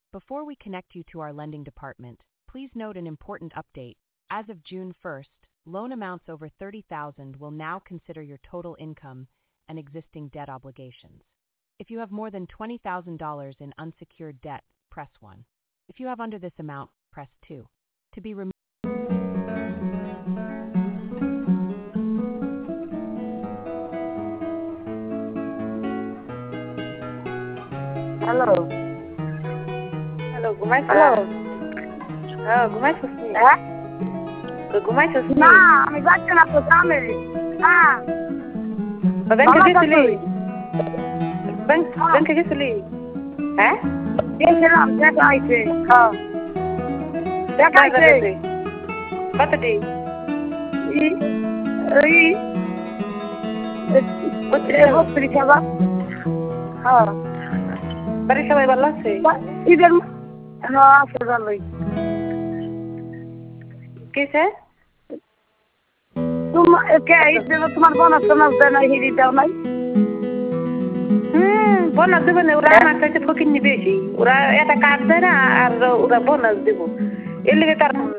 Before we connect you to our lending department, please note an important update. As of June 1st, loan amounts over $30,000 will now consider your total income and existing debt obligations. If you have more than $20,000 in unsecured debt, press 1. If you have under this amount, press 2. To be removed. Hello. Hello, gumay Hello. gumay sasni. হ্যাঁ Gumay sasni. না আমি যাচ্ছি না তো সামনে হ্যাঁ Bank ভালো ke আছিস gেছিলি? তুই? Bank ke gেছিলি? হ্যাঁ? গেছিলাম দেখা আইছে হ্যাঁ দেখা আইছে কতটি? এই হসপিটাল খাবার হ্যাঁ বাড়ির সবাই ভালো আছে? ঈদের হ্যাঁ আছে ভালোই কিসে? তোমার বোনাস টোনাস দেয় নাই হিরি দাও নাই বোনাস দেবে না ওরা আমার কাছে ফকির নিবে বেশি ওরা একটা কার্ড দেয় না আর ওরা বোনাস দেবো এর লিগে তার